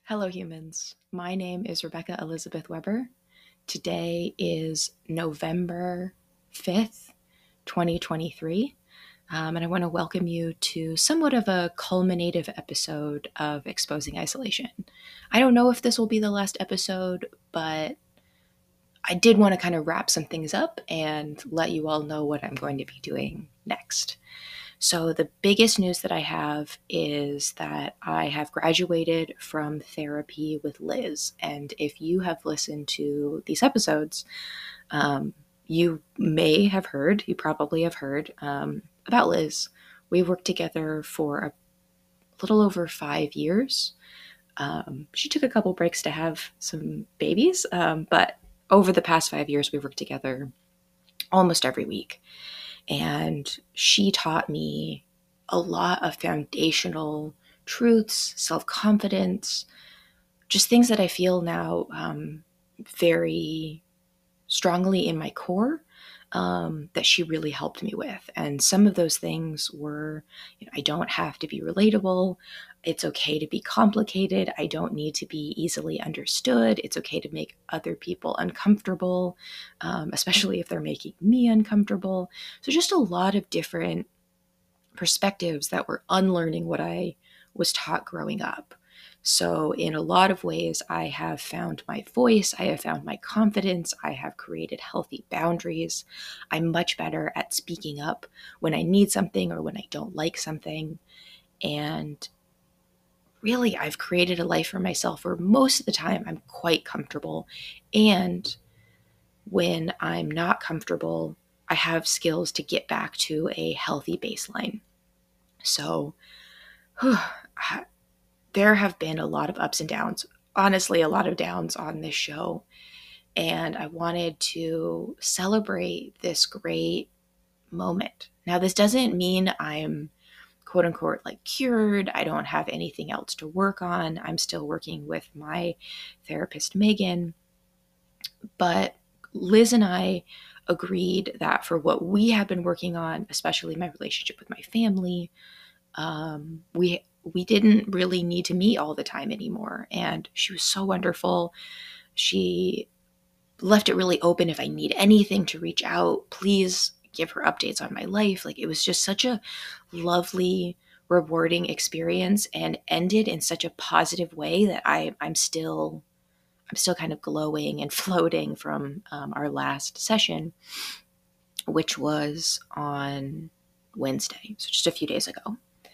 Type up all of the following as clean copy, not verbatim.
Hello, humans. My name is Rebecca Elizabeth Weber. Today is November 5th, 2023, and I want to welcome you to somewhat of a culminative episode of Exposing Isolation. I don't know if this will be the last episode, but I did want to kind of wrap some things up and let you all know what I'm going to be doing next. So, the biggest news that I have is that I have graduated from therapy with Liz. And if you have listened to these episodes, you may have heard, you probably have heard about Liz. We worked together for a little over 5 years. She took a couple breaks to have some babies, but over the past 5 years, we worked together almost every week. And she taught me a lot of foundational truths, self confidence, just things that I feel now very strongly in my core that she really helped me with. And some of those things were, I don't have to be relatable. It's okay to be complicated. I don't need to be easily understood. It's okay to make other people uncomfortable, especially if they're making me uncomfortable. So, just a lot of different perspectives that were unlearning what I was taught growing up. So, in a lot of ways, I have found my voice, I have found my confidence, I have created healthy boundaries. I'm much better at speaking up when I need something or when I don't like something. And really, I've created a life for myself where most of the time I'm quite comfortable. And when I'm not comfortable, I have skills to get back to a healthy baseline. So, there have been a lot of ups and downs, honestly, a lot of downs on this show. And I wanted to celebrate this great moment. Now, this doesn't mean I'm quote unquote like cured. I don't have anything else to work on. I'm still working with my therapist, Megan. But Liz and I agreed that for what we have been working on, especially my relationship with my family, we didn't really need to meet all the time anymore. And she was so wonderful. She left it really open. If I need anything to reach out, please give her updates on my life. Like, it was just such a lovely, rewarding experience and ended in such a positive way that I'm still kind of glowing and floating from our last session, which was on Wednesday, so just a few days ago.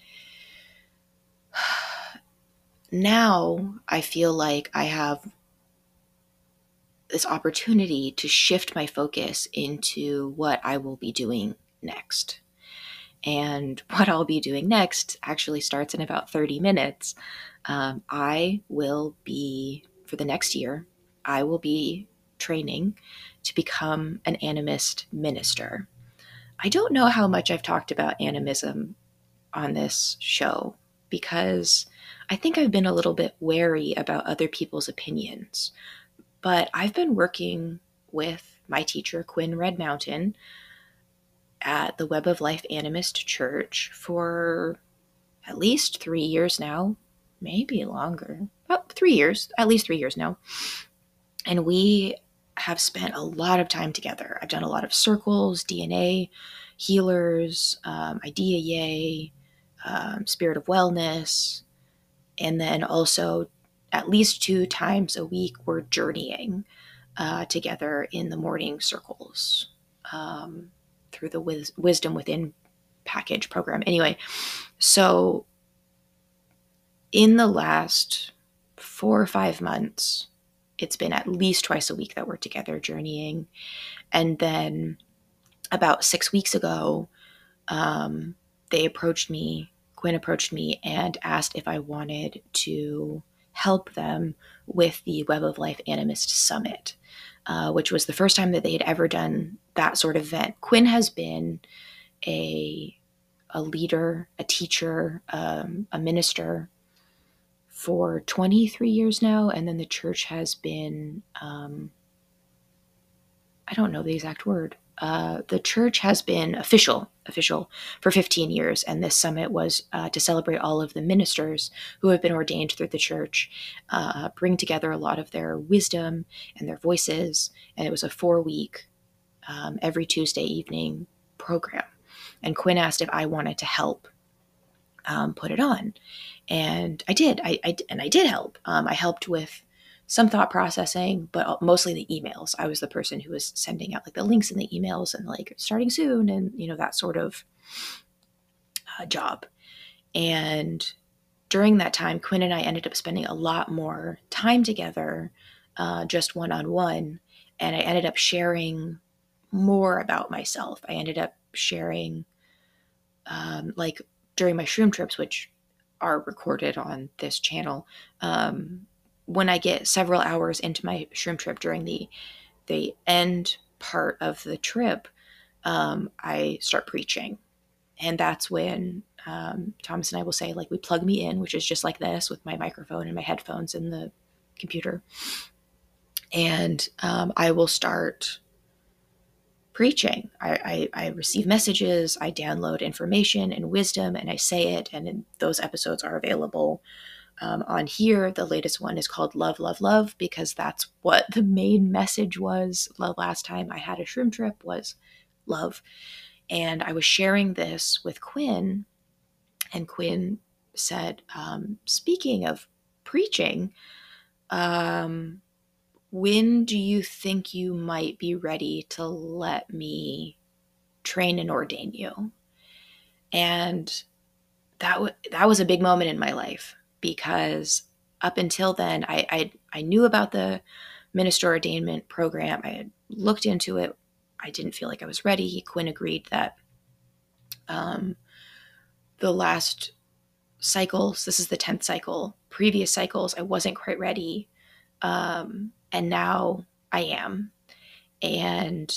Now I feel like I have this opportunity to shift my focus into what I will be doing next. And what I'll be doing next actually starts in about 30 minutes. I will be, for the next year, I will be training to become an animist minister. I don't know how much I've talked about animism on this show because I think I've been a little bit wary about other people's opinions. But I've been working with my teacher, Quinn Red Mountain, at the Web of Life Animist Church for at least 3 years now, maybe longer. About 3 years, at least 3 years now. And we have spent a lot of time together. I've done a lot of circles, DNA, healers, Idea Yay, Spirit of Wellness, and then also at least 2 times a week we're journeying together in the morning circles through the Wisdom Within package program. Anyway, so in the last 4 or 5 months, it's been at least twice a week that we're together journeying. And then about 6 weeks ago, Quinn approached me and asked if I wanted to help them with the Web of Life Animist Summit, which was the first time that they had ever done that sort of event. Quinn has been a leader, a teacher, a minister for 23 years now, and then the church has been, I don't know the exact word. The church has been official official for 15 years. And this summit was to celebrate all of the ministers who have been ordained through the church, bring together a lot of their wisdom and their voices. And it was a 4-week, every Tuesday evening program. And Quinn asked if I wanted to help put it on. And I did. I did help. I helped with some thought processing, but mostly the emails. I was the person who was sending out like the links in the emails and like starting soon and that sort of job. And during that time, Quinn and I ended up spending a lot more time together, just one-on-one. And I ended up sharing more about myself. I ended up sharing, like during my shroom trips, which are recorded on this channel, when I get several hours into my shroom trip during the end part of the trip, I start preaching. And that's when Thomas and I will say, like, we plug me in, which is just like this with my microphone and my headphones and the computer. And I will start preaching. I receive messages, I download information and wisdom, and I say it. And those episodes are available on here. The latest one is called Love, Love, Love, because that's what the main message was. The last time I had a shroom trip was love. And I was sharing this with Quinn, and Quinn said, speaking of preaching, when do you think you might be ready to let me train and ordain you? And that was a big moment in my life, because up until then, I knew about the minister ordainment program. I had looked into it. I didn't feel like I was ready. Quinn agreed that the last cycles, this is the 10th cycle, previous cycles, I wasn't quite ready. And now I am. And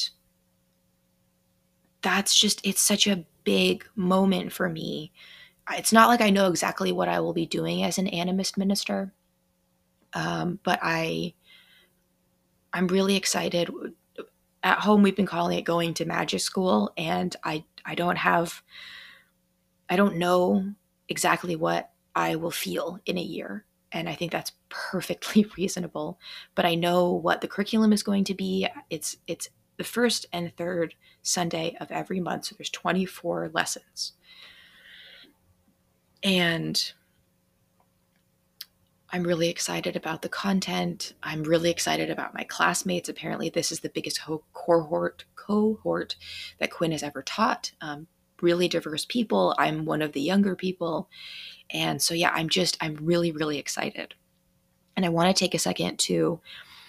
that's just, it's such a big moment for me. It's not like I know exactly what I will be doing as an animist minister, but I'm really excited. At home, we've been calling it going to magic school, and I don't know exactly what I will feel in a year. And I think that's perfectly reasonable. But I know what the curriculum is going to be. It's the first and third Sunday of every month. So there's 24 lessons. And I'm really excited about the content. I'm really excited about my classmates. Apparently, this is the biggest cohort that Quinn has ever taught. Really diverse people. I'm one of the younger people. And so, yeah, I'm really, really excited. And I want to take a second to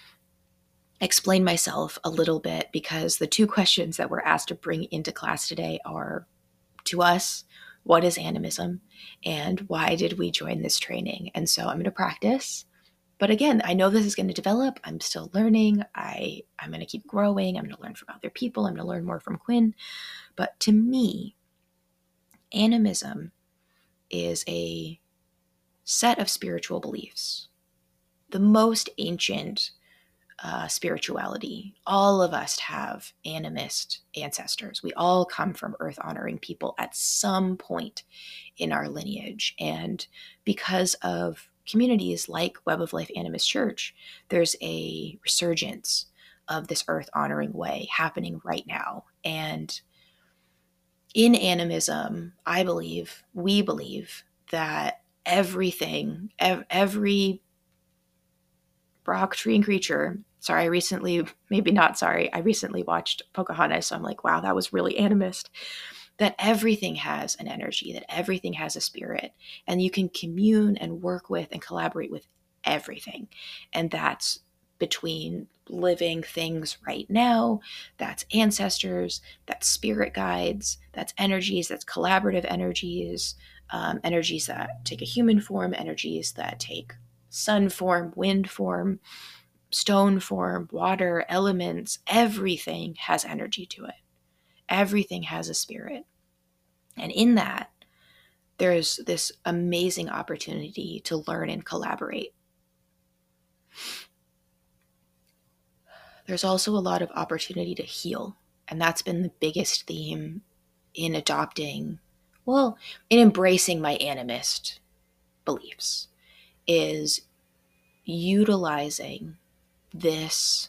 explain myself a little bit, because the two questions that we're asked to bring into class today are, to us, what is animism, and why did we join this training? And so I'm going to practice. But again, I know this is going to develop. I'm still learning. I'm going to keep growing. I'm going to learn from other people. I'm going to learn more from Quinn. But to me, animism is a set of spiritual beliefs, the most ancient spirituality. All of us have animist ancestors. We all come from earth honoring people at some point in our lineage. And because of communities like Web of Life Animist Church, there's a resurgence of this earth honoring way happening right now. And in animism, we believe that everything, every rock, tree, and creature. Sorry, I recently watched Pocahontas, so I'm like, wow, that was really animist. That everything has an energy, that everything has a spirit, and you can commune and work with and collaborate with everything. And that's between living things right now, that's ancestors, that's spirit guides, that's energies, that's collaborative energies, energies that take a human form, energies that take sun form, wind form, stone form, water, elements. Everything has energy to it. Everything has a spirit. And in that, there's this amazing opportunity to learn and collaborate. There's also a lot of opportunity to heal. And that's been the biggest theme in adopting, well, in embracing my animist beliefs is utilizing this.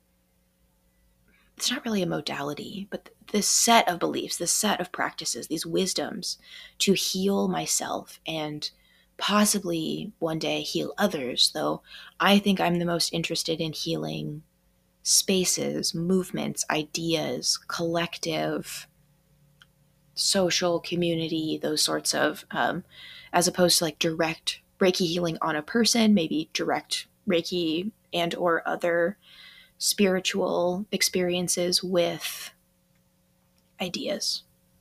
It's not really a modality, but this set of beliefs, this set of practices, these wisdoms to heal myself and possibly one day heal others. Though I think I'm the most interested in healing spaces, movements, ideas, collective, social, community, those sorts of, as opposed to like direct Reiki healing on a person, maybe direct Reiki and or other spiritual experiences with ideas.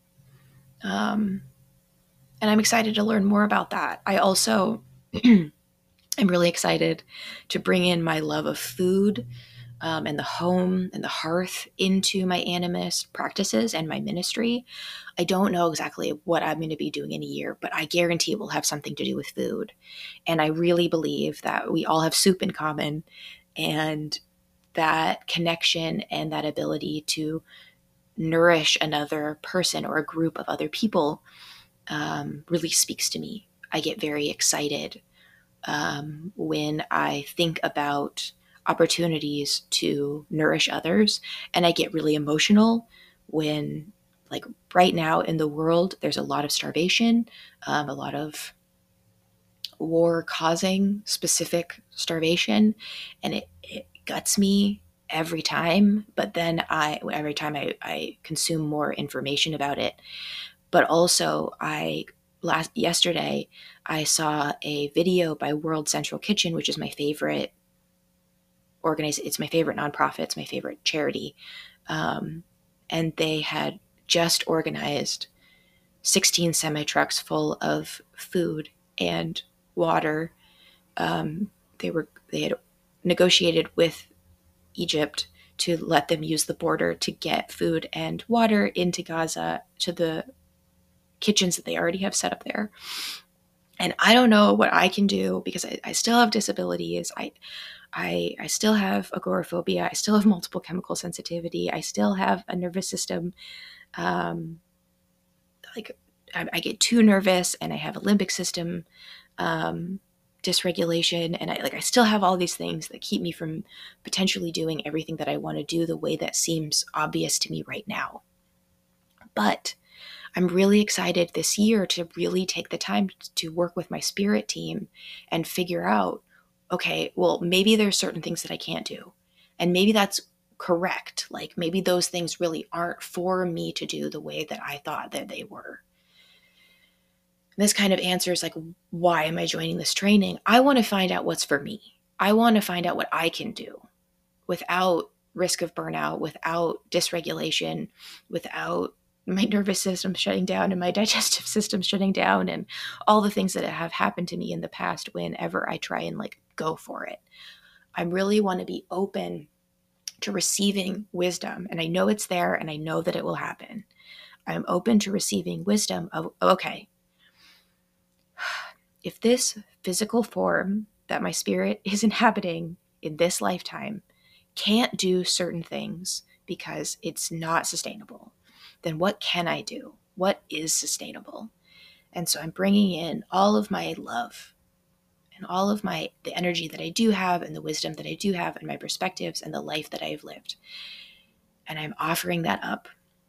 Um, and I'm excited to learn more about that. I also am really excited to bring in my love of food, and the home and the hearth into my animist practices and my ministry. I don't know exactly what I'm going to be doing in a year, but I guarantee it will have something to do with food. And I really believe that we all have soup in common, and that connection and that ability to nourish another person or a group of other people really speaks to me. I get very excited when I think about opportunities to nourish others. And I get really emotional when, like, right now in the world, there's a lot of starvation, a lot of war causing specific starvation. And it guts me every time. But then every time I consume more information about it, but also yesterday I saw a video by World Central Kitchen, which is my favorite it's my favorite nonprofit, it's my favorite charity. And they had just organized 16 semi trucks full of food and water. They had negotiated with Egypt to let them use the border to get food and water into Gaza to the kitchens that they already have set up there. And I don't know what I can do because I still have disabilities. I still have agoraphobia. I still have multiple chemical sensitivity. I still have a nervous system. Um, like I get too nervous, and I have a limbic system dysregulation, and I still have all these things that keep me from potentially doing everything that I want to do the way that seems obvious to me right now. But I'm really excited this year to really take the time to work with my spirit team and figure out, okay, well, maybe there's certain things that I can't do. And maybe that's correct. Like maybe those things really aren't for me to do the way that I thought that they were. This kind of answers like, why am I joining this training? I want to find out what's for me. I want to find out what I can do without risk of burnout, without dysregulation, without my nervous system shutting down and my digestive system shutting down and all the things that have happened to me in the past whenever I try and like go for it. I really want to be open to receiving wisdom, and I know it's there and I know that it will happen. I'm open to receiving wisdom of, okay, if this physical form that my spirit is inhabiting in this lifetime can't do certain things because it's not sustainable, then what can I do? What is sustainable? And so I'm bringing in all of my love and all of the energy that I do have and the wisdom that I do have and my perspectives and the life that I have lived. And I'm offering that up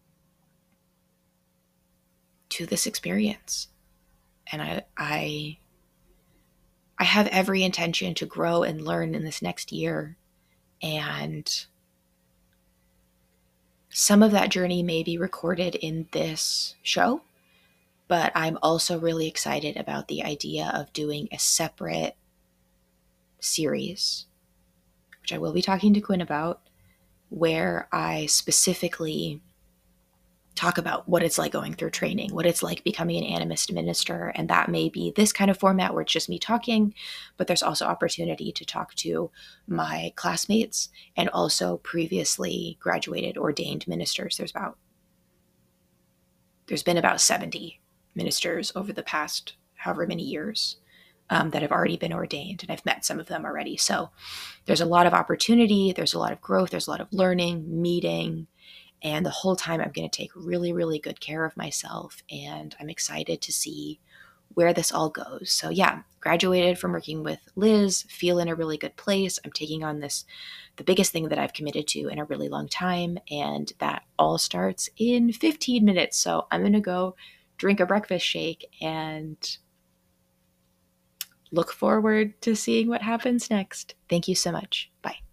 to this experience. And I have every intention to grow and learn in this next year. And some of that journey may be recorded in this show, but I'm also really excited about the idea of doing a separate series, which I will be talking to Quinn about, where I specifically talk about what it's like going through training, what it's like becoming an animist minister. And that may be this kind of format where it's just me talking, but there's also opportunity to talk to my classmates and also previously graduated ordained ministers. There's been about 70 ministers over the past however many years that have already been ordained, and I've met some of them already. So there's a lot of opportunity, there's a lot of growth, there's a lot of learning, meeting, And the whole time I'm going to take really, really good care of myself. And I'm excited to see where this all goes. So yeah, graduated from working with Liz, feel in a really good place. I'm taking on the biggest thing that I've committed to in a really long time. And that all starts in 15 minutes. So I'm going to go drink a breakfast shake and look forward to seeing what happens next. Thank you so much. Bye.